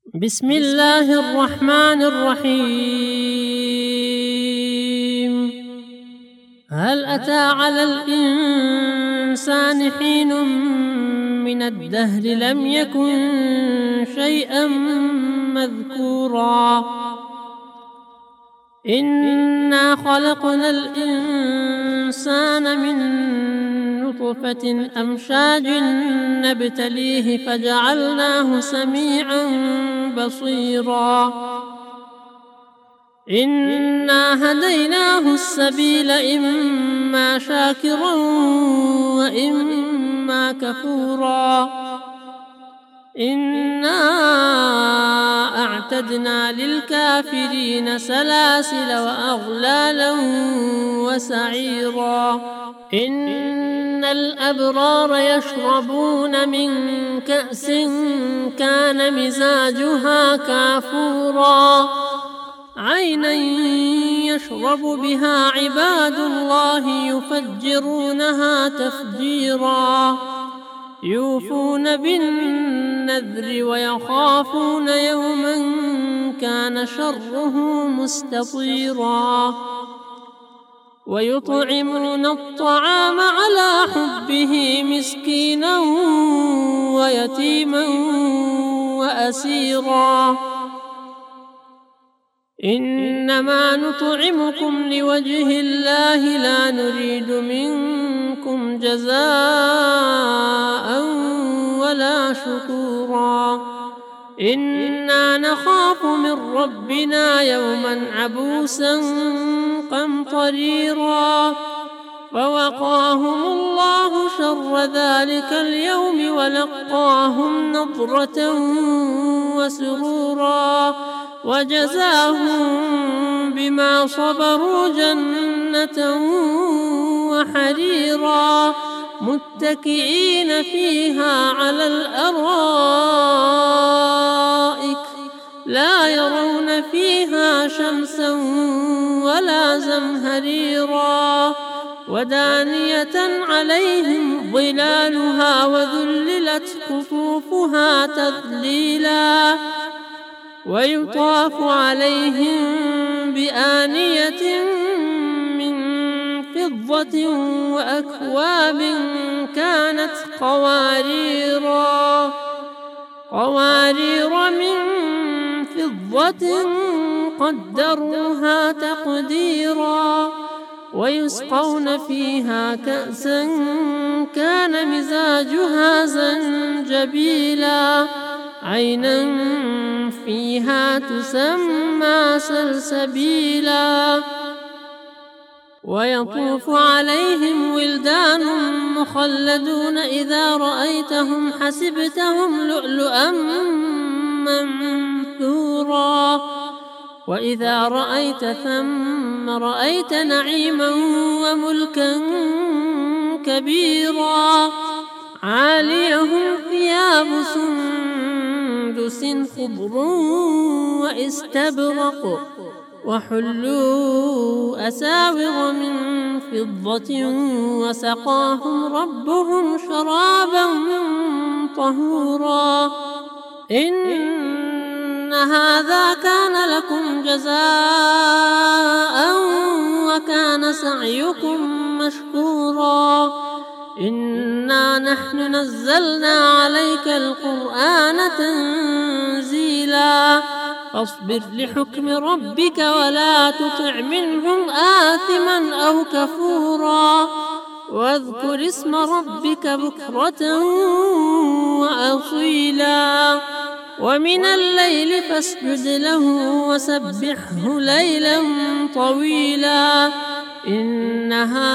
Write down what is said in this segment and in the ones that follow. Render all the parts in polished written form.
بسم الله الرحمن الرحيم. هل أتى على الإنسان حين من الدهر لم يكن شيئا مذكورا إنا خلقنا الإنسان من نطفة أمشاج نبتليه فجعلناه سميعا بصيرا إنا هديناه السبيل إما شاكرا وإما كفورا إنا أعتدنا للكافرين سلاسل وأغلالا وسعيرا إن الأبرار يشربون من كأس كان مزاجها كافورا عينا يشرب بها عباد الله يفجرونها تفجيرا يوفون بالنذر ويخافون يوما كان شره مستطيرا ويطعمون الطعام على حبه مسكينا ويتيما وأسيرا إنما نطعمكم لوجه الله لا نريد منكم جزاء ولا شكورا إنا نخاف من ربنا يوما عبوسا قمطريرا فوقاهم الله شر ذلك اليوم ولقاهم نضرة وسرورا وجزاهم بما صبروا جنة وحريرا متكئين فيها على الأرائك لا يرون فيها شمسا ولا زمهريرا ودانية عليهم ظلالها وذللت قطوفها تذليلا ويطاف عليهم بآنية من فضة وأكواب كانت قوارير من فضة قدروها تقديرا ويسقون فيها كأسا كان مزاجها زنجبيلا عينا فيها تسمى سلسبيلا ويطوف عليهم ولدان مخلدون إذا رأيتهم حسبتهم لؤلؤا منثورا وإذا رأيت ثم رأيت نعيما وملكا كبيرا عاليهم ثياب سندس خضر واستبرق وحلوا أساور من فضة وسقاهم ربهم شرابا طهورا إن هذا كان لكم جزاء وكان سعيكم مشكورا إنا نحن نزلنا عليك القرآن تنزيلا فاصبر لحكم ربك ولا تطع منهم آثما أو كفورا واذكر اسم ربك بكرة وأصيلا ومن الليل فاسجد له وسبحه ليلا طويلا إن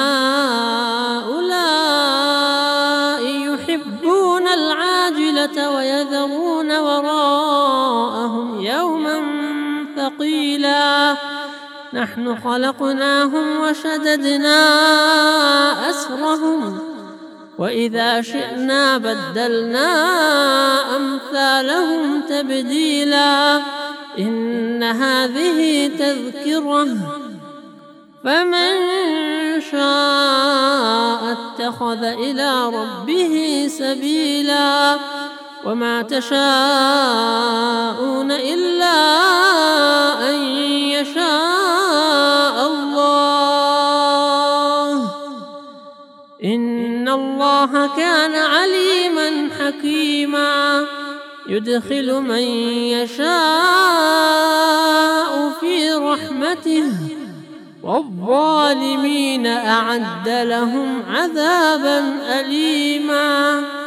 هؤلاء يحبون العاجلة ويذرون وراءهم يوما ثقيلا نحن خلقناهم وشددنا أسرهم وإذا شئنا بدلنا أمثالهم تبديلا إن هذه تذكرة فمن شاء اتخذ إلى ربه سبيلا وما تشاءون إن الله كان عليما حكيما يدخل من يشاء في رحمته والظالمين أعد لهم عذابا أليما.